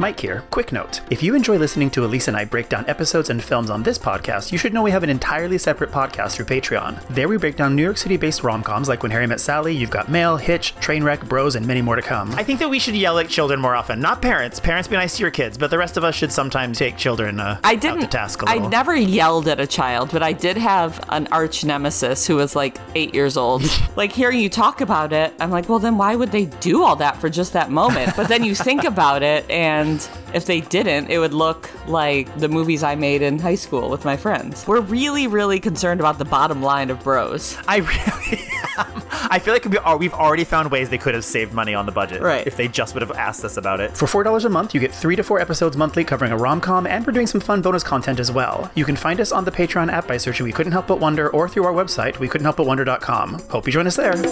Mike here. Quick note. If you enjoy listening to Elise and I break down episodes and films on this podcast, you should know we have an entirely separate podcast through Patreon. There we break down New York City-based rom-coms like When Harry Met Sally, You've Got Mail, Hitch, Trainwreck, Bros, and many more to come. I think that we should yell at children more often. Not parents. Parents be nice to your kids, but the rest of us should sometimes take children out to task a little. I never yelled at a child, but I did have an arch nemesis who was like 8 years old. Like, hearing you talk about it, I'm like, well, then why would they do all that for just that moment? But then you think about it, and if they didn't, it would look like the movies I made in high school with my friends. We're really, really concerned about the bottom line of Bros. I really am. I feel like we've already found ways they could have saved money on the budget. Right. If they just would have asked us about it. For $4 a month, you get 3 to 4 episodes monthly covering a rom-com, and we're doing some fun bonus content as well. You can find us on the Patreon app by searching We Couldn't Help But Wonder, or through our website, wecouldn'thelpbutwonder.com. Hope you join us there.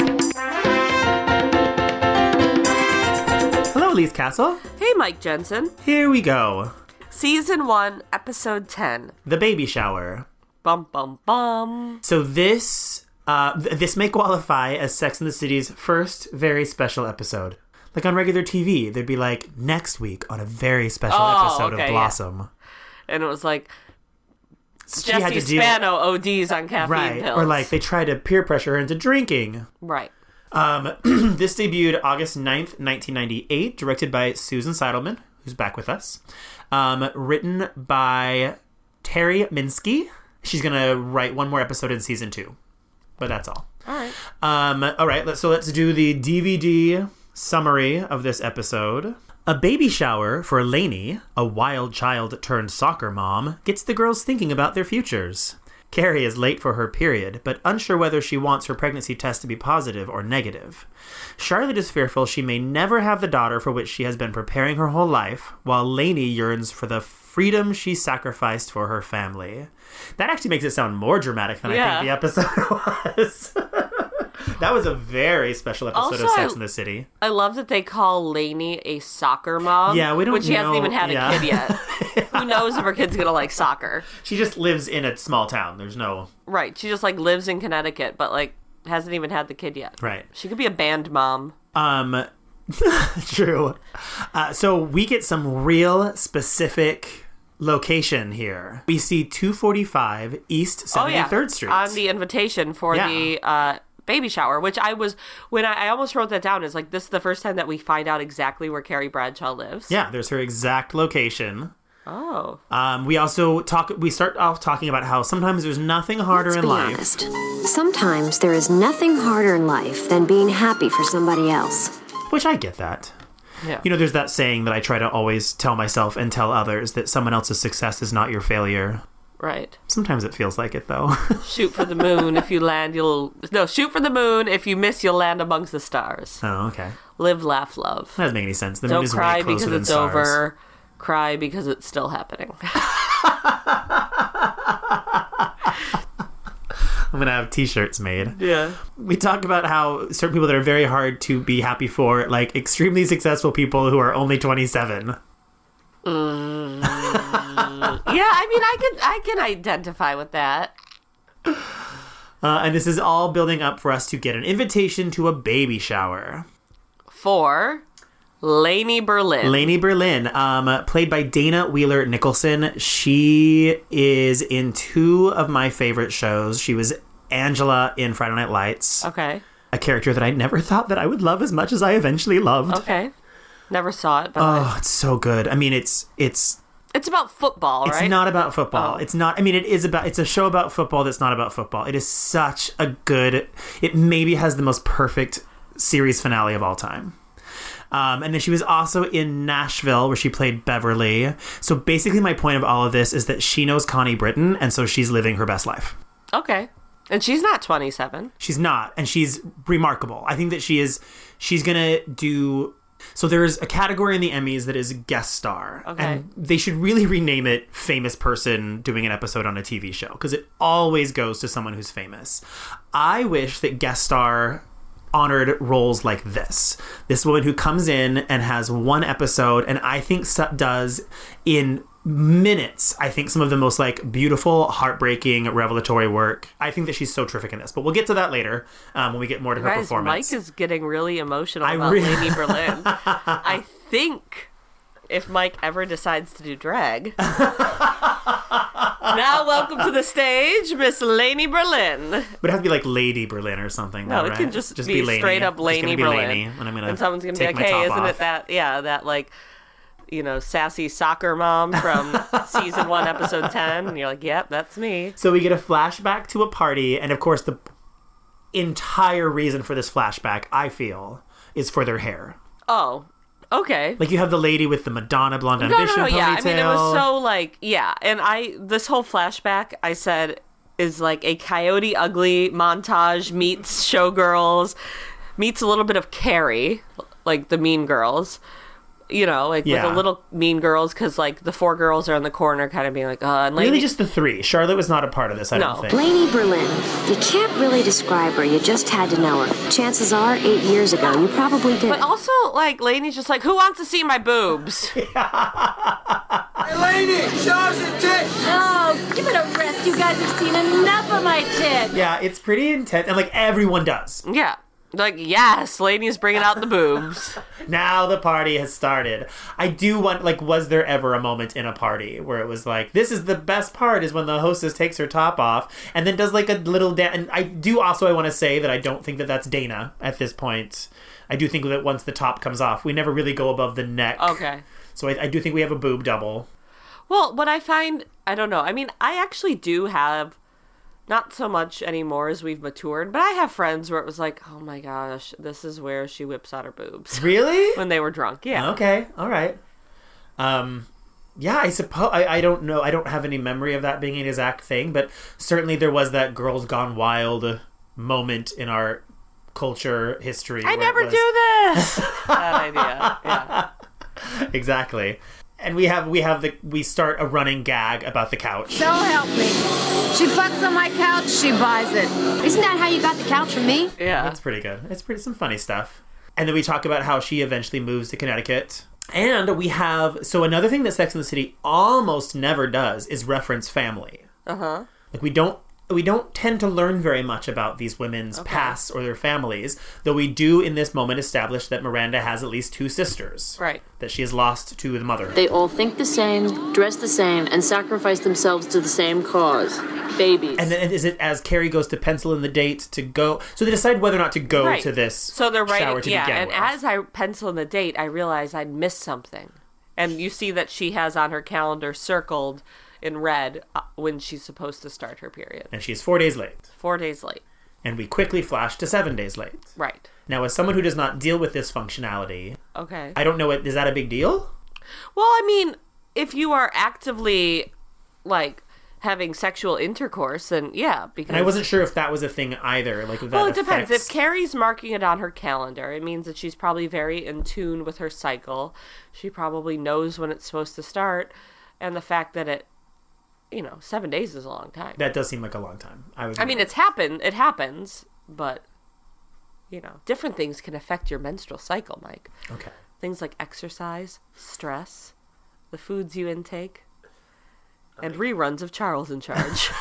Hello, Elise Castle. Hey, Mike Jensen. Here we go. Season 1, Episode 10. The baby shower. Bum, bum, bum. So this may qualify as Sex and the City's first very special episode. Like on regular TV, they'd be like, next week on a very special episode of Blossom. Yeah. And it was like, She had Jesse to deal- Spano ODs on caffeine Right. pills. Or like they tried to peer pressure her into drinking. Right. This debuted August 9th, 1998, directed by Susan Seidelman, who's back with us. Written by Terry Minsky. She's going to write one more episode in season 2. But that's all. All right. All right, let's do the DVD summary of this episode. A baby shower for Lainey, a wild child turned soccer mom, gets the girls thinking about their futures. Carrie is late for her period, but unsure whether she wants her pregnancy test to be positive or negative. Charlotte is fearful she may never have the daughter for which she has been preparing her whole life, while Lainey yearns for the freedom she sacrificed for her family. That actually makes it sound more dramatic than I think the episode was. That was a very special episode of Sex and the City. I love that they call Lainey a soccer mom. Yeah, we don't when she hasn't know- even had a kid yet. Who knows if her kid's going to like soccer? She just lives in a small town. There's no... Right. She just like lives in Connecticut, but like hasn't even had the kid yet. Right. She could be a band mom. True. So we get some real specific location here. We see 245 East 73rd Street. On the invitation for the baby shower, which I almost wrote that down, is like, this is the first time that we find out exactly where Carrie Bradshaw lives. Yeah, there's her exact location. Oh. We start off talking about how sometimes there's nothing harder in life. Let's be honest. Sometimes there is nothing harder in life than being happy for somebody else. Which I get that. Yeah. You know, there's that saying that I try to always tell myself and tell others, that someone else's success is not your failure. Right. Sometimes it feels like it, though. Shoot for the moon. If you land, shoot for the moon. If you miss, you'll land amongst the stars. Oh, okay. Live, laugh, love. That doesn't make any sense. The moon Don't is cry way closer because than it's stars. over. Cry because it's still happening. I'm going to have t-shirts made. Yeah. We talk about how certain people that are very hard to be happy for, like extremely successful people who are only 27. Yeah, I mean, I can identify with that. And this is all building up for us to get an invitation to a baby shower. For Lainey Berlin. Lainey Berlin, played by Dana Wheeler Nicholson. She is in 2 of my favorite shows. She was Angela in Friday Night Lights. Okay. A character that I never thought that I would love as much as I eventually loved. Okay. Never saw it, but Oh, it's so good. I mean, it's about football, right? It's not about football. Oh. It's not. I mean, it's a show about football that's not about football. It is such a good. It maybe has the most perfect series finale of all time. And then she was also in Nashville, where she played Beverly. So basically, my point of all of this is that she knows Connie Britton, and so she's living her best life. Okay. And she's not 27. She's not, and she's remarkable. I think that she's gonna do. So there's a category in the Emmys that is guest star. Okay. And they should really rename it famous person doing an episode on a TV show, because it always goes to someone who's famous. I wish that guest star honored roles like this. This woman who comes in and has one episode, and I think does in minutes, I think, some of the most like beautiful, heartbreaking, revelatory work. I think that she's so terrific in this, but we'll get to that later when we get more to her performance. Mike is getting really emotional about Lainey Berlin. I think if Mike ever decides to do drag. Now, welcome to the stage, Miss Lainey Berlin. But it has to be like Lady Berlin or something. No, though, it right? can just be Lainey. straight up Lainey Berlin. Lainey, and I'm gonna and someone's going to be take like, my hey, top isn't off. it that like, sassy soccer mom from season 1, episode 10? And you're like, yep, that's me. So we get a flashback to a party, and of course the entire reason for this flashback, I feel, is for their hair. Oh, okay. Like, you have the lady with the Madonna Blonde Ambition ponytail. Yeah. I mean, it was so, like, yeah. And this whole flashback, I said, is like a Coyote Ugly montage meets Showgirls, meets a little bit of Carrie, like the Mean Girls. With a little Mean Girls, because, like, the 4 girls are in the corner kind of being like, and Lainey... Really just the 3. Charlotte was not a part of this, I don't think. Lainey Berlin. You can't really describe her. You just had to know her. Chances are, 8 years ago, you probably did. But also, like, Lainey's just like, who wants to see my boobs? Hey, Lainey, show us your tits! Oh, give it a rest. You guys have seen enough of my tits. Yeah, it's pretty intense, and, like, everyone does. Yeah. Like, yes, Lainey's bringing out the boobs. Now the party has started. I do want, like, was there ever a moment in a party where it was like, this is the best part, is when the hostess takes her top off and then does, like, a little dance. And I want to say that I don't think that that's Dana at this point. I do think that once the top comes off, we never really go above the neck. Okay. So I do think we have a boob double. Well, what I find, I don't know. I mean, I actually do have, not so much anymore as we've matured, but I have friends where it was like, oh my gosh, this is where she whips out her boobs. Really? When they were drunk, yeah. Okay, all right. Yeah, I suppose, I don't know, I don't have any memory of that being an exact thing, but certainly there was that Girls Gone Wild moment in our culture history. I never do this! That idea, yeah. Exactly. And we start a running gag about the couch. So help me. She fucks on my couch, she buys it. Isn't that how you got the couch from me? Yeah. That's pretty good. It's some funny stuff. And then we talk about how she eventually moves to Connecticut. And we have, so another thing that Sex and the City almost never does is reference family. Uh-huh. Like, we don't tend to learn very much about these women's pasts or their families, though we do in this moment establish that Miranda has at least 2 sisters. Right. That she has lost to the mother. They all think the same, dress the same, and sacrifice themselves to the same cause. Babies. And then is it as Carrie goes to pencil in the date to go, so they decide whether or not to go to this so they're shower writing, to yeah, begin and with. as I pencil in the date, I realized I'd missed something. And you see that she has on her calendar circled in red when she's supposed to start her period. And she's 4 days late. 4 days late. And we quickly flash to 7 days late. Right. Now, as someone who does not deal with this functionality, Okay. I don't know, is that a big deal? Well, I mean, if you are actively, like, having sexual intercourse, then yeah, because... And I wasn't sure if that was a thing either. Like, if that well, it depends. affects... If Carrie's marking it on her calendar, it means that she's probably very in tune with her cycle. She probably knows when it's supposed to start. And the fact that it, 7 days is a long time. That does seem like a long time. I mean, it happens, but, different things can affect your menstrual cycle, Mike. Okay. Things like exercise, stress, the foods you intake, and reruns of Charles in Charge.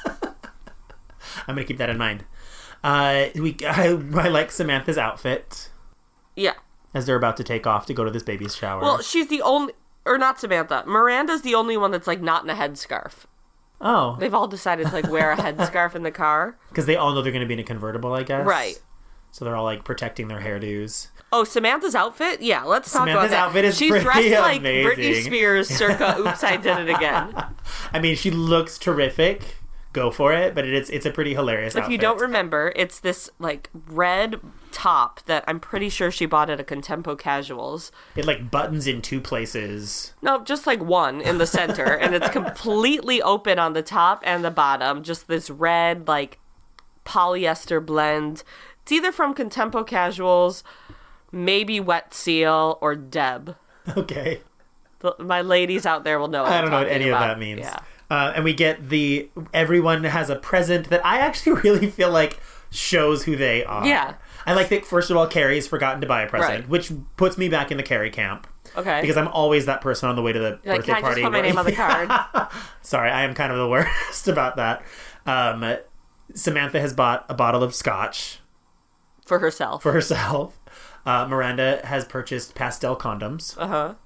I'm going to keep that in mind. I like Samantha's outfit Yeah. as they're about to take off to go to this baby's shower. Well, she's the only... Or not Samantha. Miranda's the only one that's, like, not in a headscarf. Oh. They've all decided to, like, wear a headscarf in the car. Because they all know they're going to be in a convertible, I guess. Right. So they're all, like, protecting their hairdos. Oh, Samantha's outfit? Yeah, let's talk Samantha's about that. outfit is She's pretty dressed like amazing. Britney Spears circa Oops, I Did It Again. I mean, she looks terrific. Go for it. But it's a pretty hilarious outfit. If you don't remember, it's this, like, red top that I'm pretty sure she bought at a Contempo Casuals. It, like, buttons in 2 places. No, just, like, one in the center. And it's completely open on the top and the bottom. Just this red, like, polyester blend. It's either from Contempo Casuals, maybe Wet Seal, or Deb. Okay. My ladies out there will know what I I'm don't know what talking any about. of that means. Yeah. And we get everyone has a present that I actually really feel like shows who they are. Yeah. I like that, first of all, Carrie's forgotten to buy a present, Right. which puts me back in the Carrie camp. Okay. Because I'm always that person on the way to the You're like, birthday can I party. just put my name on the card? Sorry, I am kind of the worst about that. Samantha has bought a bottle of scotch For herself. for herself. Miranda has purchased pastel condoms. Uh-huh.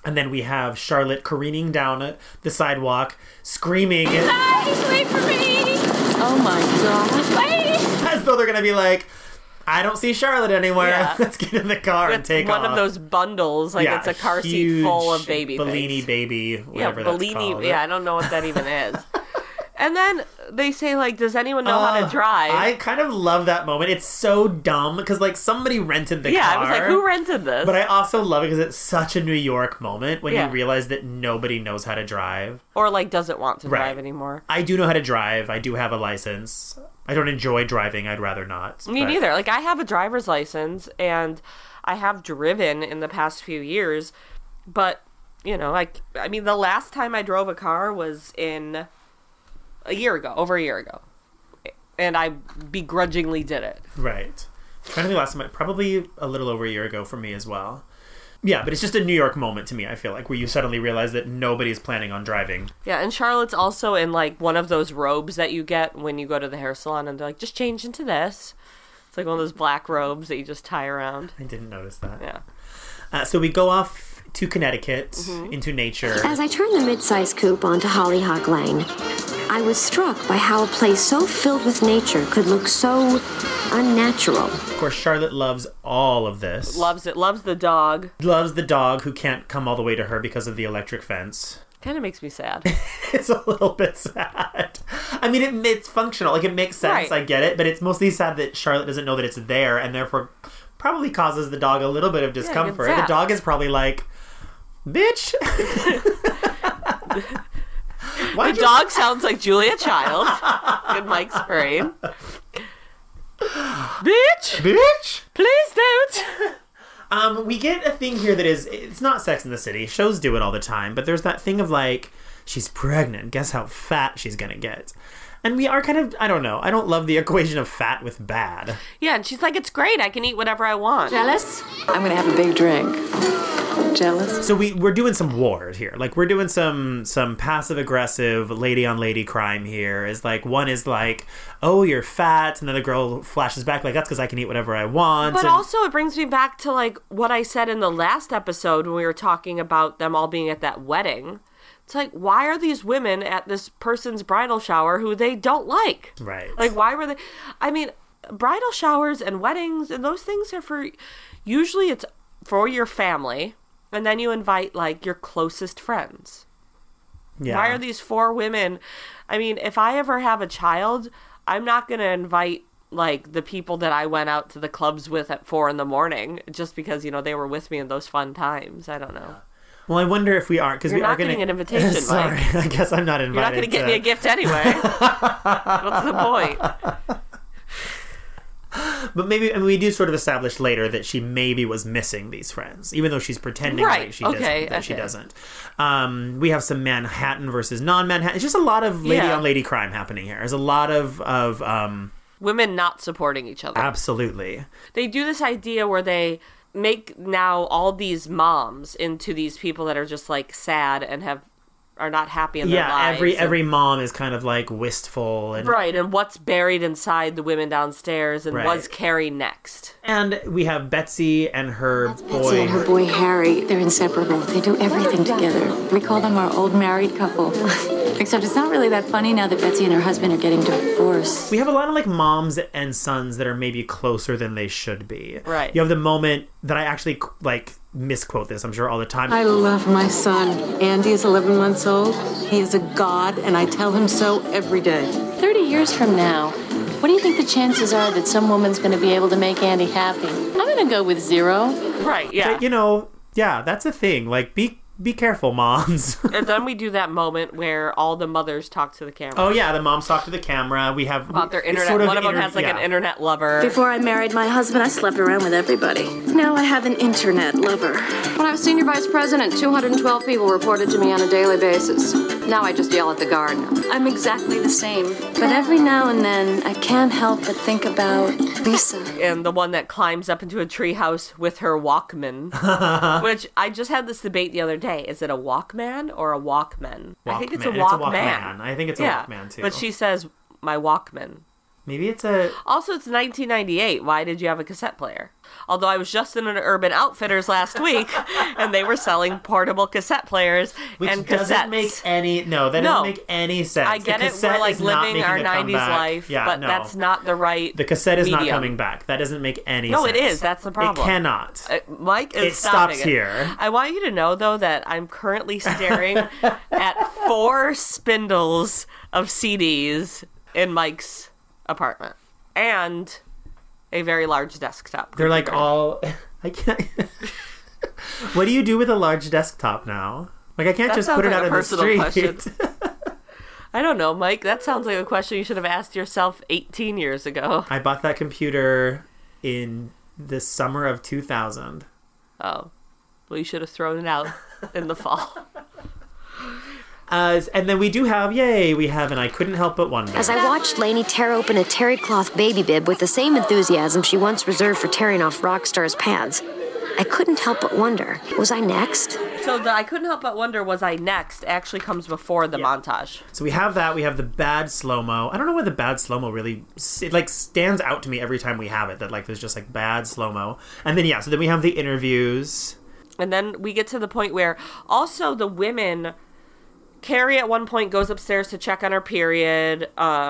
And then we have Charlotte careening down the sidewalk, screaming. Guys, wait for me! Oh my god. Wait! As though they're going to be like, I don't see Charlotte anywhere. Yeah. Let's get in the car and It's take one off. of those bundles, like it's a car seat huge full of baby Bellini things. baby, whatever that's called. Yeah, I don't know what that even is. And then they say, like, does anyone know how to drive? I kind of love that moment. It's so dumb because, like, somebody rented the car. Yeah, I was like, who rented this? But I also love it because it's such a New York moment when Yeah. you realize that nobody knows how to drive. Or, like, doesn't want to Right. drive anymore. I do know how to drive. I do have a license. I don't enjoy driving. I'd rather not. Me but- neither. Like, I have a driver's license, and I have driven in the past few years, but, you know, like, I mean, the last time I drove a car was over a year ago. And I begrudgingly did it. Right. I'm trying to think last time, probably a little over a year ago for me as well. Yeah, but it's just a New York moment to me, I feel like, where you suddenly realize that nobody's planning on driving. Yeah, and Charlotte's also in, like, one of those robes that you get when you go to the hair salon, and they're like, just change into this. It's like one of those black robes that you just tie around. I didn't notice that. Yeah. So we go off to Connecticut, Mm-hmm. into nature. As I turned the midsize coupe onto Hollyhock Lane, I was struck by how a place so filled with nature could look so unnatural. Of course, Charlotte loves all of this. Loves it. Loves the dog. Loves the dog who can't come all the way to her because of the electric fence. Kind of makes me sad. It's a little bit sad. I mean, it's functional. Like, it makes sense. Right. I get it. But it's mostly sad that Charlotte doesn't know that it's there and therefore probably causes the dog a little bit of discomfort. sad. The dog is probably like, bitch. The dog sounds like Julia Child in Mike's brain. Bitch! Please don't! We get a thing here that is, it's not Sex in the City. Shows do it all the time. But there's that thing of like, she's pregnant. Guess how fat she's going to get. And we are kind of, I don't know. I don't love the equation of fat with bad. Yeah, and she's like, it's great. I can eat whatever I want. Jealous? I'm gonna have a big drink. Jealous? So we're doing some wars here. Like, we're doing some passive aggressive lady on lady crime here. Is like, one is like, oh, you're fat, and then the girl flashes back like, that's because I can eat whatever I want. But And- also, it brings me back to, like, what I said in the last episode when we were talking about them all being at that wedding. It's like, why are these women at this person's bridal shower who they don't like? Right. Like, why were they... I mean, bridal showers and weddings and those things are for... Usually it's for your family, and then you invite, like, your closest friends. yeah. Why are these 4 women... I mean, if I ever have a child, I'm not going to invite, like, the people that I went out to the clubs with at 4 a.m. just because, you know, they were with me in those fun times. I don't know. Well, I wonder if we are, because You're we are not going to... getting an invitation, Sorry, Mike. I guess I'm not invited. You're not going to get me a gift anyway. What's the point? But maybe, I mean, we do sort of establish later that she maybe was missing these friends, even though she's pretending Right, like she okay, doesn't, that she okay. doesn't. We have some Manhattan versus non-Manhattan. It's just a lot of lady Yeah. on lady crime happening here. There's a lot of Women not supporting each other. absolutely. They do this idea where they make now all these moms into these people that are just like sad and are not happy in their lives. Every mom is kind of like wistful and Right, and what's buried inside the women downstairs, and Right. what's Carrie next? And we have Betsy and her Betsy boy. and her boy Harry, they're inseparable. They do everything together. We call them our old married couple. Except it's not really that funny now that Betsy and her husband are getting divorced. We have a lot of like moms and sons that are maybe closer than they should be. Right. You have the moment that I actually like misquote this, I'm sure, all the time. I love my son. Andy is 11 months old. He is a god, and I tell him so every day. 30 years from now, what do you think the chances are that some woman's going to be able to make Andy happy? I'm going to go with 0. Right, yeah. But, you know, yeah, that's a thing. Like, be careful, moms. And then we do that moment where all the mothers talk to the camera. Oh yeah, the moms talk to the camera. We have About their it's internet. sort of One of them has like an internet lover. Before I married my husband, I slept around with everybody. Now I have an internet lover. When I was senior vice president, 212 people reported to me on a daily basis. Now I just yell at the guard. I'm exactly the same. But every now and then, I can't help but think about Lisa. And the one that climbs up into a treehouse with her Walkman. Which I just had this debate the other day. Is it a Walkman or a Walkman? I think it's a Walkman. Walkman. I think it's a Walkman too. But she says, my Walkman. Maybe it's a... Also, it's 1998. Why did you have a cassette player? Although I was just in an Urban Outfitters last week, and they were selling portable cassette players and cassettes. Doesn't make any... No, that doesn't make any sense. I get it. We're like living our 90s life, but that's not the right The cassette is medium. not coming back. That doesn't make any sense. No, it is. That's the problem. It cannot. Mike is It stops stopping here. I want you to know, though, that I'm currently staring at 4 spindles of CDs in Mike's apartment and a very large desktop. They're like all... I can't... What do you do with a large desktop now? Like, I can't That just sounds put it like out a in the personal street. question. I don't know, Mike. That sounds like a question you should have asked yourself 18 years ago. I bought that computer in the summer of 2000. Oh. Well, you should have thrown it out in the fall. And then we do have, and I couldn't help but wonder. As I watched Lainey tear open a terry cloth baby bib with the same enthusiasm she once reserved for tearing off rock stars' pads, I couldn't help but wonder, was I next? So the I couldn't help but wonder, was I next, actually comes before the montage. So we have that. We have the bad slow-mo. I don't know why the bad slow-mo really... It, like, stands out to me every time we have it, that, like, there's just, like, bad slow-mo. And then, so then we have the interviews. And then we get to the point where also the women... Carrie at one point goes upstairs to check on her period.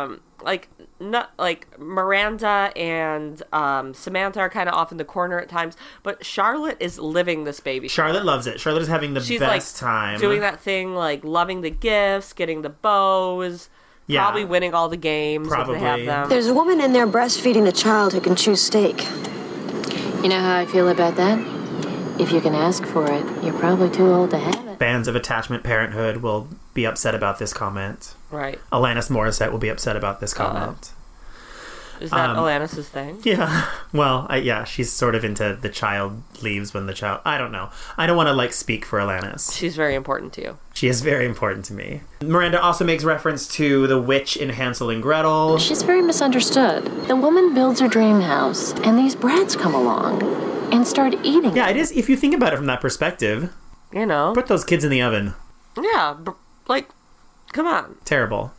Miranda and Samantha are kind of off in the corner at times, but Charlotte is living this baby. Charlotte loves it. Charlotte is having the best time. Doing that thing, like loving the gifts, getting the bows, probably winning all the games if they have them. There's a woman in there breastfeeding a child who can choose steak. You know how I feel about that? If you can ask for it, you're probably too old to have it. Fans of attachment parenthood will be upset about this comment. Right. Alanis Morissette will be upset about this comment. Is that Alanis' thing? Yeah. Well, she's sort of into the child leaves when the child... I don't know. I don't want to, like, speak for Alanis. She's very important to you. She is very important to me. Miranda also makes reference to the witch in Hansel and Gretel. She's very misunderstood. The woman builds her dream house, and these brats come along and start eating. Yeah, it is. If you think about it from that perspective, you know, put those kids in the oven. Yeah, like, come on. Terrible.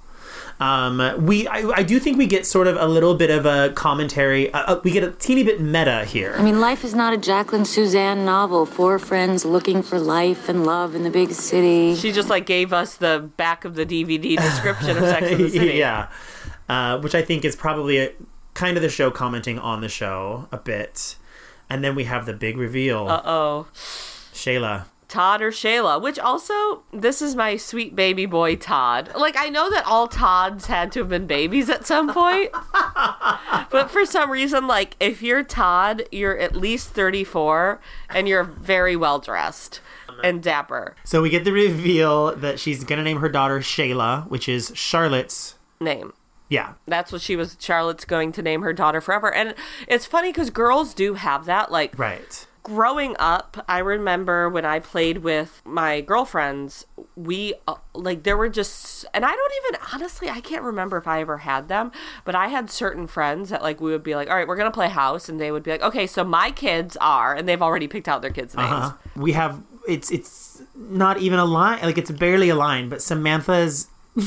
I do think we get sort of a little bit of a commentary. We get a teeny bit meta here. I mean, life is not a Jacqueline Suzanne novel. 4 friends looking for life and love in the big city. She just, like, gave us the back of the DVD description of Sex and the City. Yeah. Which I think is probably kind of the show commenting on the show a bit. And then we have the big reveal. Uh-oh. Shayla. Todd or Shayla, which also, this is my sweet baby boy Todd. Like, I know that all Todds had to have been babies at some point, but for some reason, like, if you're Todd, you're at least 34, and you're very well-dressed and dapper. So we get the reveal that she's going to name her daughter Shayla, which is Charlotte's name. Yeah. That's what Charlotte's going to name her daughter forever. And it's funny because girls do have that, like... Right. Growing up, I remember when I played with my girlfriends, we, there were just, and I don't even, honestly, I can't remember if I ever had them, but I had certain friends that, like, we would be like, all right, we're going to play house, and they would be like, okay, so my kids are, and they've already picked out their kids' names. We have, it's not even a line, like, it's barely a line, but Samantha's...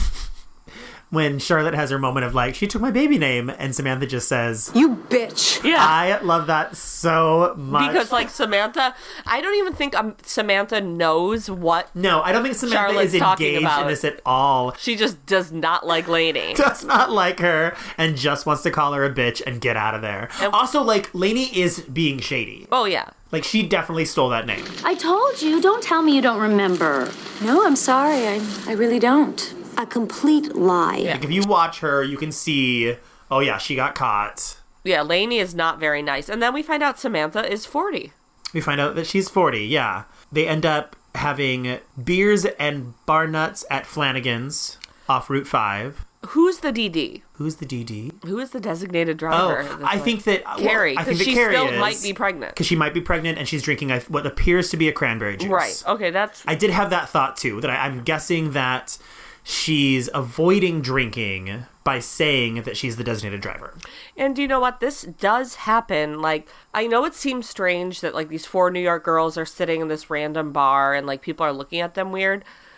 When Charlotte has her moment of like, she took my baby name, and Samantha just says, "You bitch." Yeah. I love that so much. Because, like, Samantha, I don't even think Samantha knows what No, I don't think Samantha Charlotte's is talking engaged about in this at all. She just does not like Lainey. Does not like her, and just wants to call her a bitch and get out of there. And also, like, Lainey is being shady. Oh, yeah. Like, she definitely stole that name. I told you, don't tell me you don't remember. No, I'm sorry. I really don't. A complete lie. Like, if you watch her, you can see, oh yeah, she got caught. Yeah, Lainey is not very nice. And then we find out Samantha is 40. We find out that she's 40, yeah. They end up having beers and bar nuts at Flanagan's off Route 5. Who's the DD? Who's the DD? Who is the designated driver? Oh, I think that... Carrie, because she still might be pregnant. Because she might be pregnant, and she's drinking what appears to be a cranberry juice. Right, okay, that's... I did have that thought, too, that I'm guessing that... she's avoiding drinking by saying that she's the designated driver. And you know what? This does happen. Like, I know it seems strange that, like, these 4 New York girls are sitting in this random bar and, like, people are looking at them weird.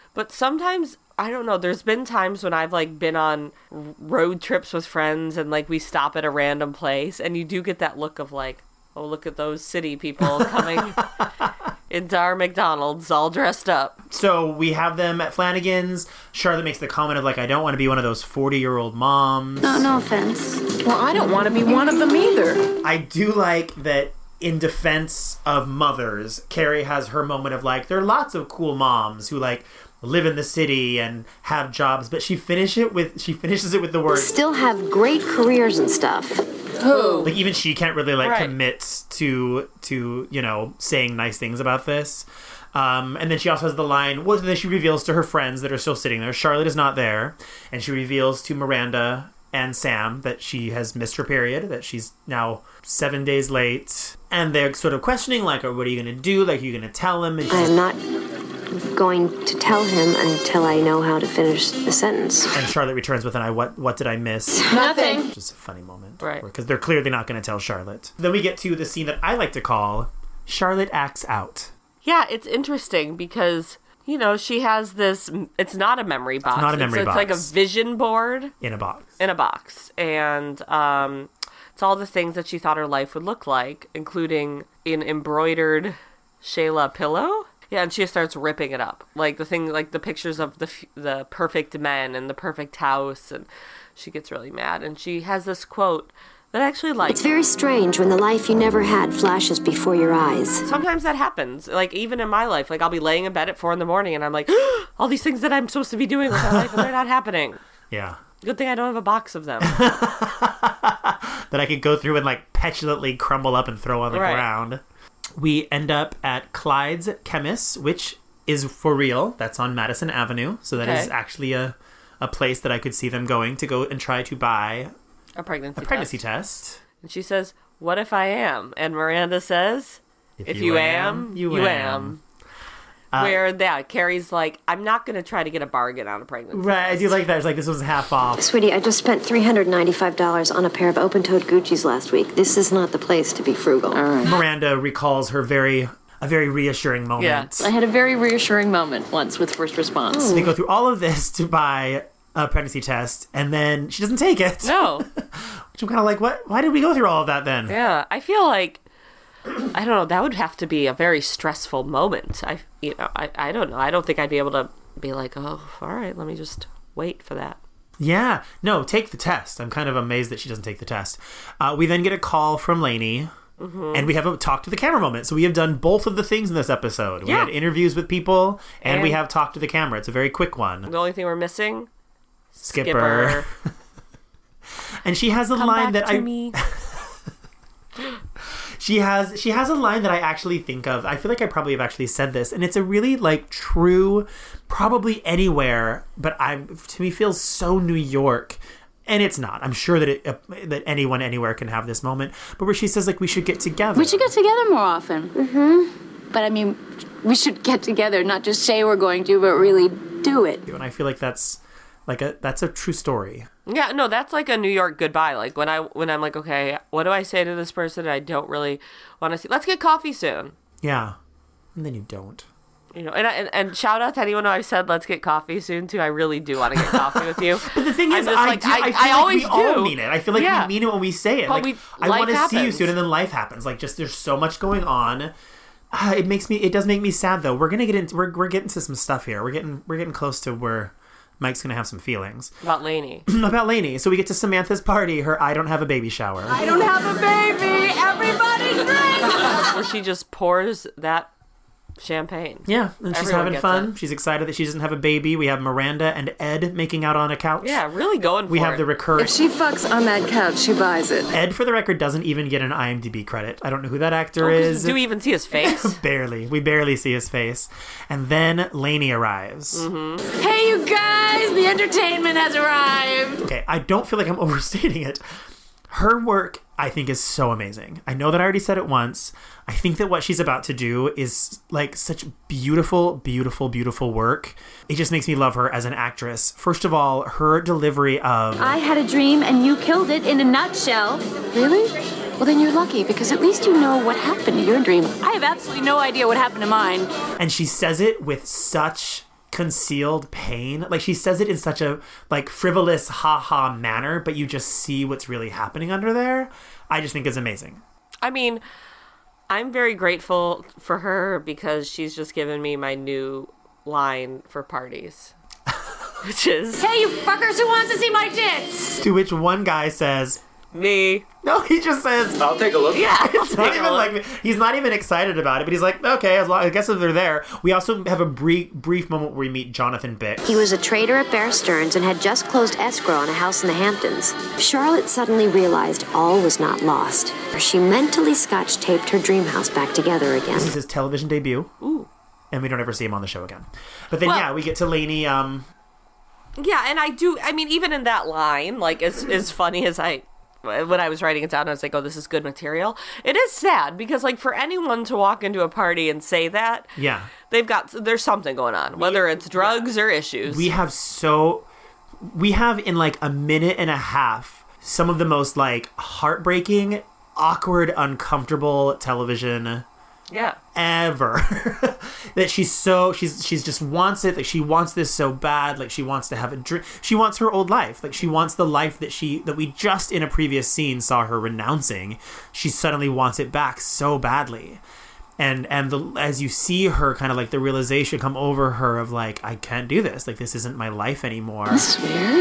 But sometimes, I don't know, there's been times when I've, like, been on road trips with friends and, like, we stop at a random place and you do get that look of, like, oh, look at those city people coming into our McDonald's all dressed up. So we have them at Flanagan's. Charlotte makes the comment of, like, I don't want to be one of those 40-year-old moms. No offense. Well, I don't want to be one of them either. I do like that in defense of mothers, Carrie has her moment of, like, there are lots of cool moms who, like, live in the city and have jobs, but she finishes it with the words, Still have great careers and stuff. Who? like, even she can't really, like, commit to you know, saying nice things about this. And then she also has the line, well, then she reveals to her friends that are still sitting there, Charlotte is not there, and she reveals to Miranda and Sam that she has missed her period, that she's now 7 days late, and they're sort of questioning, like, what are you going to do? Like, are you going to tell him? And I'm not going to tell him until I know how to finish the sentence. And Charlotte returns with an, what did I miss? Nothing. Which is a funny moment. Right. Because they're clearly not going to tell Charlotte. Then we get to the scene that I like to call Charlotte acts out. Yeah, it's interesting because, you know, she has this, it's not a memory box. It's not a memory box. It's like a vision board. In a box. And it's all the things that she thought her life would look like, including an embroidered Shayla pillow. Yeah, and she just starts ripping it up. Like the thing, like the pictures of the perfect men and the perfect house, and she gets really mad. And she has this quote that I actually like. It's very strange when the life you never had flashes before your eyes. Sometimes that happens. Like, even in my life, like, I'll be laying in bed at 4 a.m. and I'm like, all these things that I'm supposed to be doing with my life, and they're not happening. Yeah. Good thing I don't have a box of them. That I could go through and, like, petulantly crumble up and throw on the ground. We end up at Clyde's Chemists, which is for real. That's on Madison Avenue. So that is actually a place that I could see them going to go and try to buy a pregnancy test. And she says, what if I am? And Miranda says, if you am, you am. Where, Carrie's like, I'm not going to try to get a bargain on a pregnancy Right, test. I do like that. It's like, this was half off. Sweetie, I just spent $395 on a pair of open-toed Gucci's last week. This is not the place to be frugal. All right. Miranda recalls her a very reassuring moment. Yeah, I had a very reassuring moment once with First Response. They go through all of this to buy a pregnancy test, and then she doesn't take it. No. Which I'm kind of like, what? Why did we go through all of that then? Yeah, I feel like, I don't know, that would have to be a very stressful moment. I don't know. I don't think I'd be able to be like, oh, all right, let me just wait for that. Yeah. No, take the test. I'm kind of amazed that she doesn't take the test. We then get a call from Lainey, and we have a talk to the camera moment. So we have done both of the things in this episode. We had interviews with people, and we have talked to the camera. It's a very quick one. The only thing we're missing? Skipper. And she has a line that She has a line that I actually think of. I feel like I probably have actually said this, and it's a really, like, true, probably anywhere, but to me feels so New York. And it's not. I'm sure that that anyone anywhere can have this moment. But where she says, like, we should get together. We should get together more often. Mm-hmm. But I mean, we should get together, not just say we're going to, but really do it. And I feel like that's a true story. Yeah, no, that's like a New York goodbye. Like when I'm like, okay, what do I say to this person I don't really want to see? Let's get coffee soon. Yeah, and then you don't. You know, and shout out to anyone who I've said let's get coffee soon to. I really do want to get coffee with you. But the thing is, I always all mean it. I feel like we mean it when we say it. But like, I want to see you soon, and then life happens. Like, just there's so much going on. It does make me sad though. We're getting to some stuff here. We're getting close to where Mike's gonna have some feelings about Lainey. About Lainey. So we get to Samantha's party. Her I don't have a baby shower. I don't have a baby. Everybody drink. Where she just pours that champagne. Yeah, and she's having fun. She's excited that she doesn't have a baby. We have Miranda and Ed making out on a couch. Yeah, really going for it. We have the recurring... If she fucks on that couch, she buys it. Ed, for the record, doesn't even get an IMDb credit. I don't know who that actor is. Do we even see his face? Barely. We barely see his face. And then Lainey arrives. Mm-hmm. Hey, you guys! The entertainment has arrived! Okay, I don't feel like I'm overstating it. Her work, I think, is so amazing. I know that I already said it once. I think that what she's about to do is, like, such beautiful, beautiful, beautiful work. It just makes me love her as an actress. First of all, her delivery of... I had a dream and you killed it in a nutshell. Really? Well, then you're lucky, because at least you know what happened to your dream. I have absolutely no idea what happened to mine. And she says it with such concealed pain. Like, she says it in such a, like, frivolous ha-ha manner, but you just see what's really happening under there. I just think is amazing. I mean, I'm very grateful for her because she's just given me my new line for parties. Which is, hey, you fuckers, who wants to see my tits? To which one guy says, me. No, he just says, I'll take a look. Yeah, it's not even like, he's not even excited about it, but he's like, okay, I guess if they're there. We also have a brief moment where we meet Jonathan Bix. He was a trader at Bear Stearns and had just closed escrow on a house in the Hamptons. Charlotte suddenly realized all was not lost. She mentally scotch-taped her dream house back together again. This is his television debut. Ooh. And we don't ever see him on the show again. But then, we get to Lainey. Yeah, and I mean, even in that line, like, as funny as when I was writing it down, I was like, oh, this is good material. It is sad because, like, for anyone to walk into a party and say that, there's something going on, whether it's drugs or issues. We have in like a minute and a half some of the most, like, heartbreaking, awkward, uncomfortable television ever. That she's just wants it. Like, she wants this so bad. Like, she wants to have a dream. She wants her old life. Like, she wants the life that we just in a previous scene saw her renouncing. She suddenly wants it back so badly. And as you see her, kind of like the realization come over her of, like, I can't do this. Like, this isn't my life anymore. This is weird.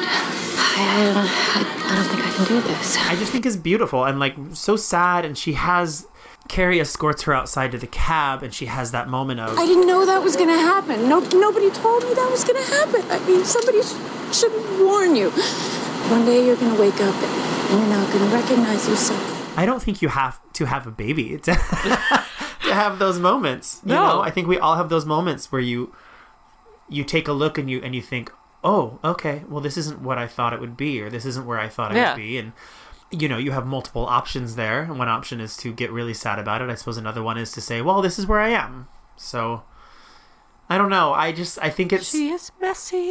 I don't think I can do this. I just think it's beautiful and, like, so sad. And Carrie escorts her outside to the cab, and she has that moment of, I didn't know that was going to happen. Nobody told me that was going to happen. I mean, somebody should warn you. One day you're going to wake up and you're not going to recognize yourself. I don't think you have to have a baby to have those moments. You know? I think we all have those moments where you take a look and you think, oh, okay, well, this isn't what I thought it would be, or this isn't where I thought it would be. And, you know, you have multiple options there. And one option is to get really sad about it. I suppose another one is to say, well, this is where I am. So, I don't know. I think it's... She is messy,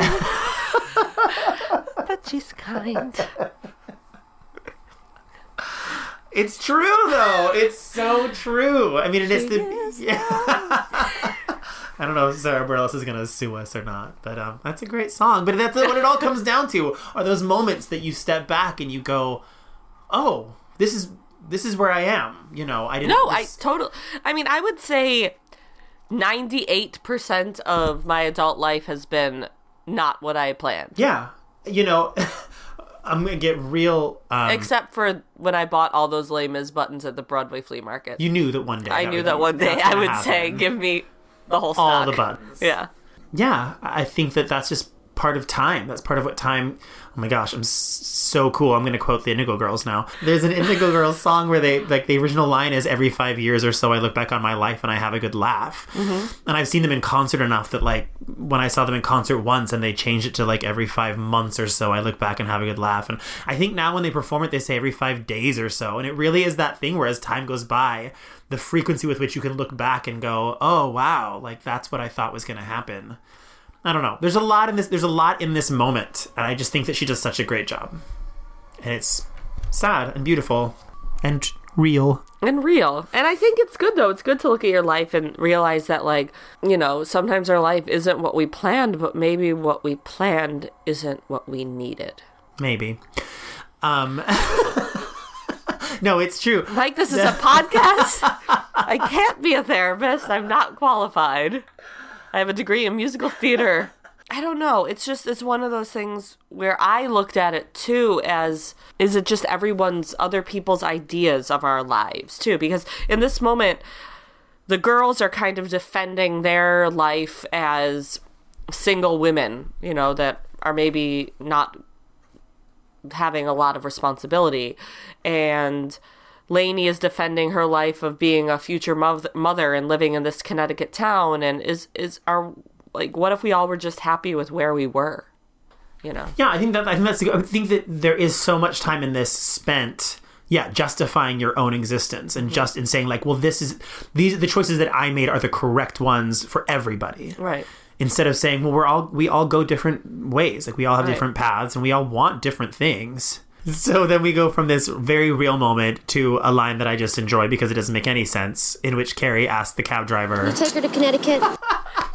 but she's kind. It's true, though. It's so true. I mean, it is the... I don't know if Sarah Bareilles is going to sue us or not, but that's a great song. But that's what it all comes down to, are those moments that you step back and you go, oh, this is where I am. You know, I mean, I would say 98% of my adult life has been not what I planned. Yeah. You know, I'm going to get real... except for when I bought all those Les Mis buttons at the Broadway flea market. You knew that one day. I knew that one day I would say, give me the whole stock. All the buttons. Yeah. Yeah, I think that's just part of time. That's part of what time... Oh my gosh, I'm so cool. I'm going to quote the Indigo Girls now. There's an Indigo Girls song where they, like, the original line is, every 5 years or so I look back on my life and I have a good laugh. Mm-hmm. And I've seen them in concert enough that, like, when I saw them in concert once and they changed it to, like, every 5 months or so I look back and have a good laugh. And I think now when they perform it, they say every 5 days or so. And it really is that thing where as time goes by, the frequency with which you can look back and go, oh, wow, like, that's what I thought was going to happen. I don't know. There's a lot in this moment, and I just think that she does such a great job. And it's sad and beautiful and real. And I think it's good, though. It's good to look at your life and realize that, like, you know, sometimes our life isn't what we planned, but maybe what we planned isn't what we needed. Maybe. No, it's true. Like, this is a podcast. I can't be a therapist. I'm not qualified. I have a degree in musical theater. I don't know. It's one of those things where I looked at it, too, as, is it just other people's ideas of our lives, too? Because in this moment, the girls are kind of defending their life as single women, you know, that are maybe not having a lot of responsibility. And Lainey is defending her life of being a future mother and living in this Connecticut town, and what if we all were just happy with where we were, you know? Yeah, I think that there is so much time in this spent, justifying your own existence and just in saying, like, well, these are the choices that I made are the correct ones for everybody, right? Instead of saying, well, we all go different ways, like we all have different paths and we all want different things. So then we go from this very real moment to a line that I just enjoy because it doesn't make any sense, in which Carrie asks the cab driver, "Can you take her to Connecticut?"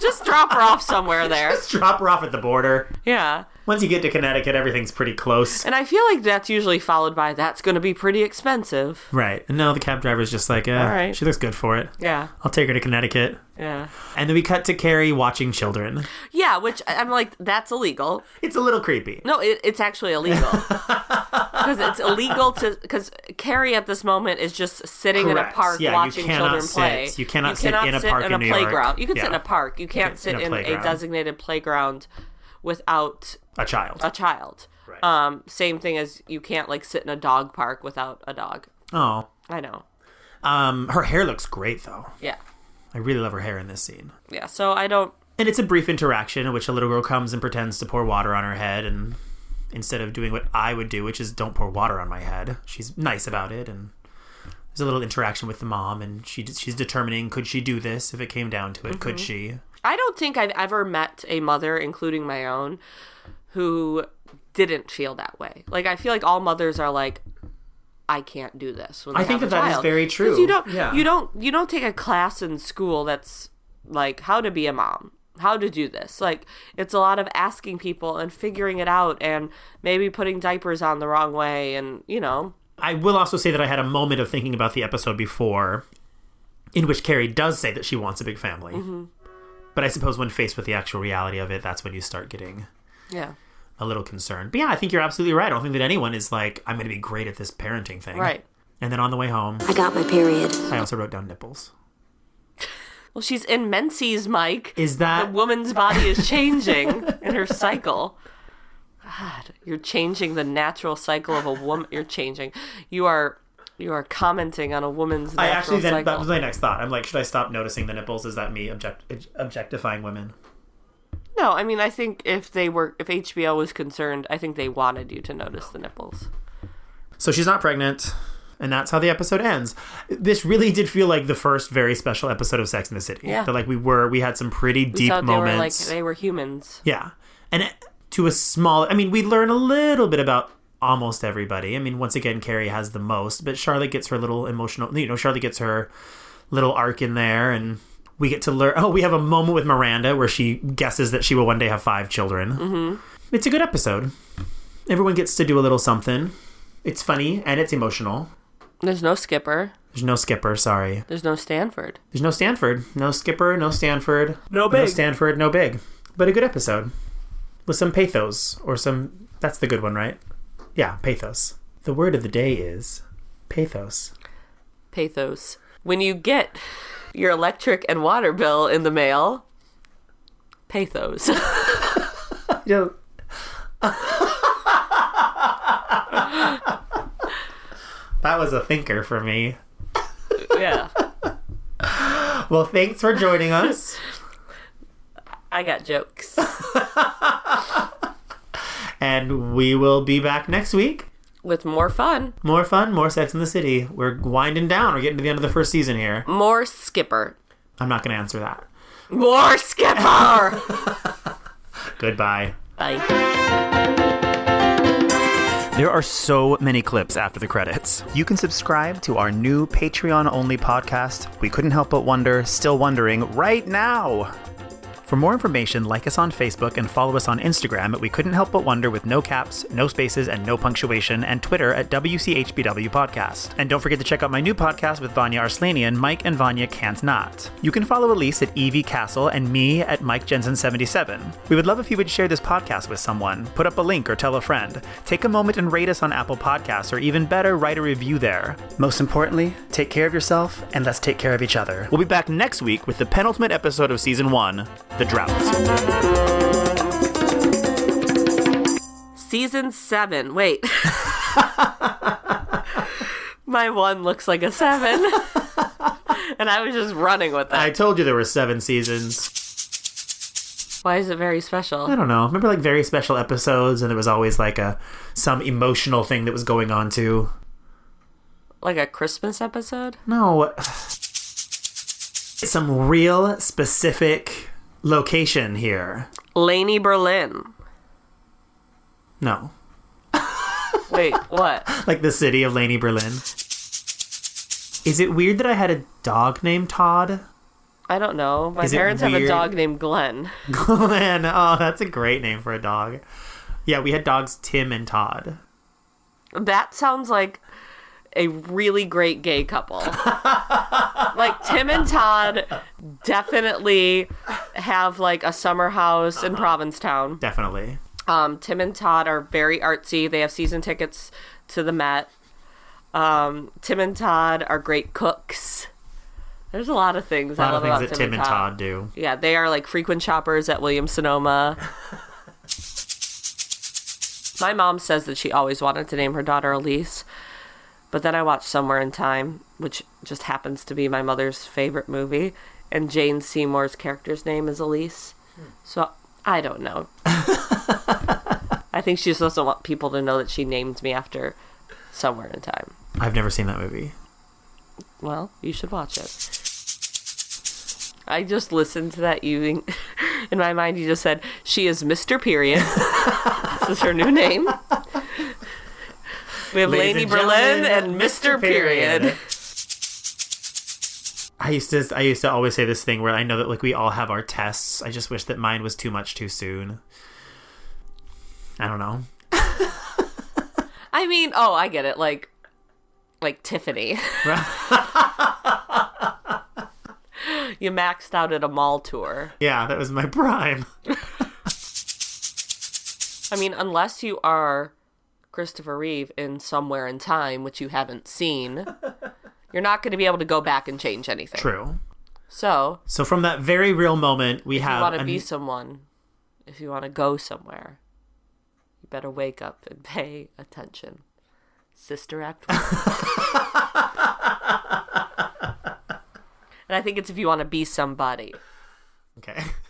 Just drop her off somewhere there. Just drop her off at the border. Yeah. Once you get to Connecticut, everything's pretty close. And I feel like that's usually followed by, that's going to be pretty expensive. Right. And no, the cab driver's just like, All right. She looks good for it. Yeah. I'll take her to Connecticut. Yeah. And then we cut to Carrie watching children. Yeah, which I'm like, that's illegal. It's a little creepy. No, it's actually illegal. Because it's illegal because Carrie at this moment is just sitting in a park watching children play. You cannot sit in a park in New York. Playground. You can sit in a park. You can't sit in a designated playground without a child. Right. Same thing as you can't like sit in a dog park without a dog. Oh. I know. Her hair looks great though. Yeah. I really love her hair in this scene. Yeah, so I don't... And it's a brief interaction in which a little girl comes and pretends to pour water on her head, and instead of doing what I would do, which is don't pour water on my head, she's nice about it, and there's a little interaction with the mom, and she's determining, could she do this if it came down to it? Could she? I don't think I've ever met a mother, including my own, who didn't feel that way. Like, I feel like all mothers are like, I can't do this. When I think that is very true. You don't take a class in school that's like how to be a mom, how to do this. Like, it's a lot of asking people and figuring it out, and maybe putting diapers on the wrong way, and I will also say that I had a moment of thinking about the episode before, in which Carrie does say that she wants a big family. Mm-hmm. But I suppose when faced with the actual reality of it, that's when you start getting a little concerned. But yeah, I think you're absolutely right. I don't think that anyone is like, I'm going to be great at this parenting thing. Right. And then on the way home, I got my period. I also wrote down nipples. Well, she's in menses, Mike. Is that... The woman's body is changing in her cycle. God, you're changing the natural cycle of a woman. You're changing. You are commenting on a woman's natural cycle. That was my next thought. I'm like, should I stop noticing the nipples? Is that me objectifying women? No, I mean, I think if HBO was concerned, I think they wanted you to notice the nipples. So she's not pregnant, and that's how the episode ends. This really did feel like the first very special episode of Sex and the City. Yeah. That like we had some pretty deep moments. They were humans. Yeah. And to a small, I mean, we learn a little bit about almost everybody. I mean, once again, Carrie has the most, but Charlotte gets her little emotional, Charlotte gets her little arc in there, and we get to learn... we have a moment with Miranda where she guesses that she will one day have 5 children. Mm-hmm. It's a good episode. Everyone gets to do a little something. It's funny, and it's emotional. There's no Skipper. There's no Skipper, sorry. There's no Stanford. There's no Stanford. No Skipper, no Stanford. No Big. No Stanford, no Big. But a good episode. With some pathos, or some... That's the good one, right? Yeah, pathos. The word of the day is pathos. Pathos. When you get... your electric and water bill in the mail, pathos. That was a thinker for me. Yeah. Well, thanks for joining us. I got jokes. And we will be back next week. With more fun. More fun, more Sex in the City. We're winding down. We're getting to the end of the first season here. More Skipper. I'm not going to answer that. More Skipper! Goodbye. Bye. There are so many clips after the credits. You can subscribe to our new Patreon-only podcast, We Couldn't Help But Wonder, Still Wondering, right now. For more information, like us on Facebook and follow us on Instagram at We Couldn't Help But Wonder with no caps, no spaces, and no punctuation, and Twitter at WCHBW Podcast. And don't forget to check out my new podcast with Vanya Arslanian, Mike and Vanya Can't Not. You can follow Elise at Evie Castle and me at Mike Jensen77. We would love if you would share this podcast with someone, put up a link or tell a friend. Take a moment and rate us on Apple Podcasts, or even better, write a review there. Most importantly, take care of yourself, and let's take care of each other. We'll be back next week with the penultimate episode of Season 1, The Drought. Season 7. Wait. My 1 looks like a 7. And I was just running with it. I told you there were 7 seasons. Why is it very special? I don't know. Remember like very special episodes, and there was always like some emotional thing that was going on too? Like a Christmas episode? No. Some real specific location here. Laney, Berlin. No. Wait, what? Like the city of Laney, Berlin. Is it weird that I had a dog named Todd? I don't know. My Is it parents have a weird? dog named Glenn. Glenn. Oh, that's a great name for a dog. Yeah, we had dogs Tim and Todd. That sounds like a really great gay couple. Like Tim and Todd definitely have like a summer house in Provincetown. Definitely. Tim and Todd are very artsy. They have season tickets to the Met. Tim and Todd are great cooks. There's a lot of things I love about Tim and Todd do. Yeah, they are like frequent shoppers at Williams-Sonoma. My mom says that she always wanted to name her daughter Elise, but then I watched Somewhere in Time, which just happens to be my mother's favorite movie, and Jane Seymour's character's name is Elise. So I don't know. I think she just doesn't want people to know that she named me after Somewhere in Time. I've never seen that movie. Well, you should watch it. I just listened to that. In my mind, you just said, she is Mr. Period. This is her new name. We have Lainey Berlin and Mr. Period. I used to always say this thing where I know that like we all have our tests. I just wish that mine was too much too soon. I don't know. I mean, oh, I get it. Like Tiffany. You maxed out at a mall tour. Yeah, that was my prime. I mean, unless you are Christopher Reeve in Somewhere in Time, which you haven't seen, you're not going to be able to go back and change anything. True. So from that very real moment, we if have... you want to be someone, if you want to go somewhere, you better wake up and pay attention. Sister Act 1. And I think it's if you want to be somebody. Okay.